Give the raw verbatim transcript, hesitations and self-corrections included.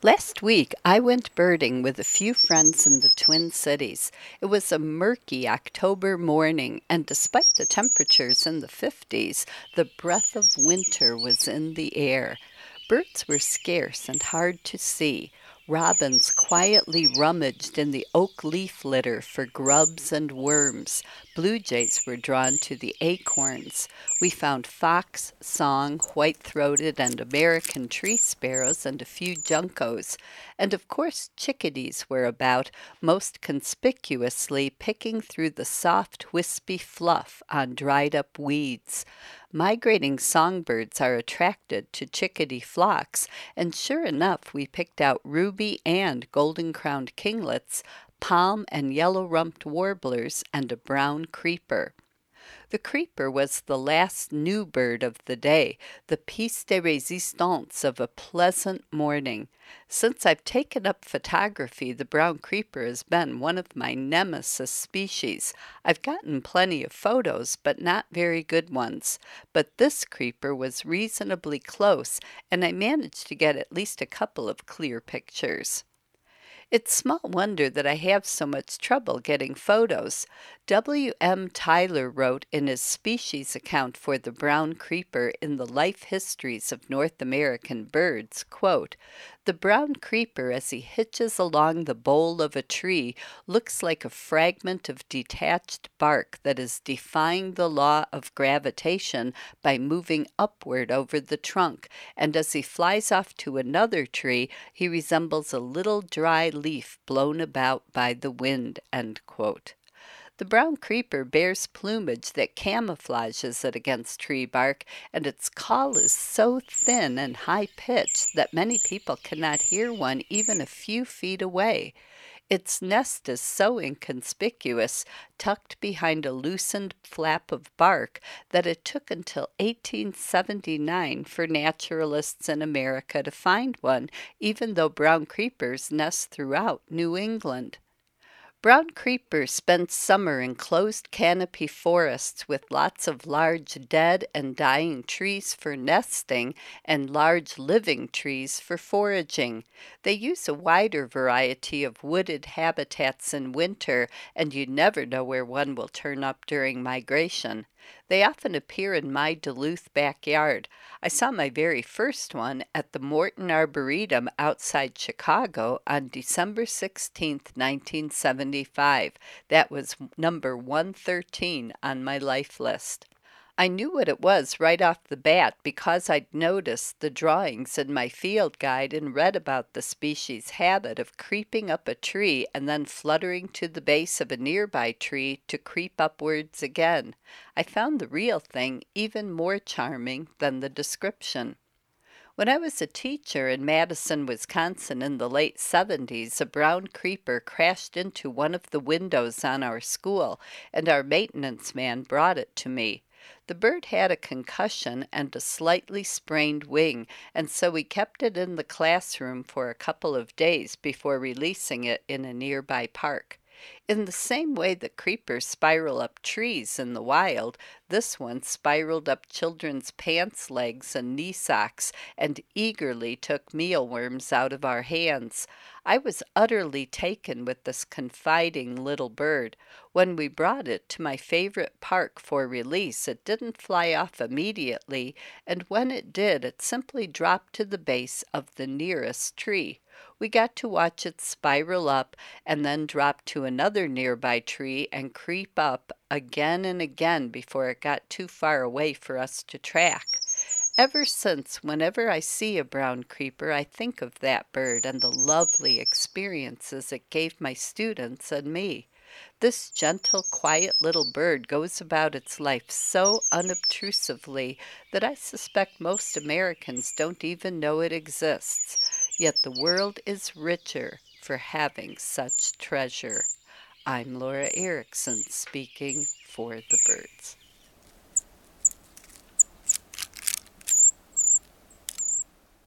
Last week, I went birding with a few friends in the Twin Cities. It was a murky October morning, and despite the temperatures in the fifties, the breath of winter was in the air. Birds were scarce and hard to see. Robins quietly rummaged in the oak leaf litter for grubs and worms. Blue jays were drawn to the acorns. We found fox, song, white-throated, and American tree sparrows and a few juncos. And of course chickadees were about, most conspicuously picking through the soft, wispy fluff on dried-up weeds. Migrating songbirds are attracted to chickadee flocks, and sure enough we picked out ruby and golden-crowned kinglets, palm and yellow-rumped warblers, and a brown creeper. The creeper was the last new bird of the day, the piece de resistance of a pleasant morning. Since I've taken up photography, the brown creeper has been one of my nemesis species. I've gotten plenty of photos, but not very good ones. But this creeper was reasonably close, and I managed to get at least a couple of clear pictures. It's small wonder that I have so much trouble getting photos. W M Tyler wrote in his species account for the brown creeper in the Life Histories of North American Birds, quote, "The brown creeper, as he hitches along the bole of a tree, looks like a fragment of detached bark that is defying the law of gravitation by moving upward over the trunk, and as he flies off to another tree, he resembles a little dry leaf blown about by the wind," end quote. The brown creeper bears plumage that camouflages it against tree bark, and its call is so thin and high-pitched that many people cannot hear one even a few feet away. Its nest is so inconspicuous, tucked behind a loosened flap of bark, that it took until eighteen seventy-nine for naturalists in America to find one, even though brown creepers nest throughout New England. Brown creepers spend summer in closed canopy forests with lots of large dead and dying trees for nesting and large living trees for foraging. They use a wider variety of wooded habitats in winter, and you never know where one will turn up during migration. They often appear in my Duluth backyard. I saw my very first one at the Morton Arboretum outside Chicago on December sixteenth, nineteen seventy-five. That was number one thirteen on my life list. I knew what it was right off the bat because I'd noticed the drawings in my field guide and read about the species' habit of creeping up a tree and then fluttering to the base of a nearby tree to creep upwards again. I found the real thing even more charming than the description. When I was a teacher in Madison, Wisconsin in the late seventies, a brown creeper crashed into one of the windows on our school, and our maintenance man brought it to me. The bird had a concussion and a slightly sprained wing, and so we kept it in the classroom for a couple of days before releasing it in a nearby park. In the same way that creepers spiral up trees in the wild, this one spiraled up children's pants legs and knee socks and eagerly took mealworms out of our hands. I was utterly taken with this confiding little bird. When we brought it to my favorite park for release, it didn't fly off immediately, and when it did, it simply dropped to the base of the nearest tree. We got to watch it spiral up and then drop to another nearby tree and creep up again and again before it got too far away for us to track. Ever since, whenever I see a brown creeper, I think of that bird and the lovely experiences it gave my students and me. This gentle, quiet little bird goes about its life so unobtrusively that I suspect most Americans don't even know it exists. Yet the world is richer for having such treasure. I'm Laura Erickson, speaking for the birds.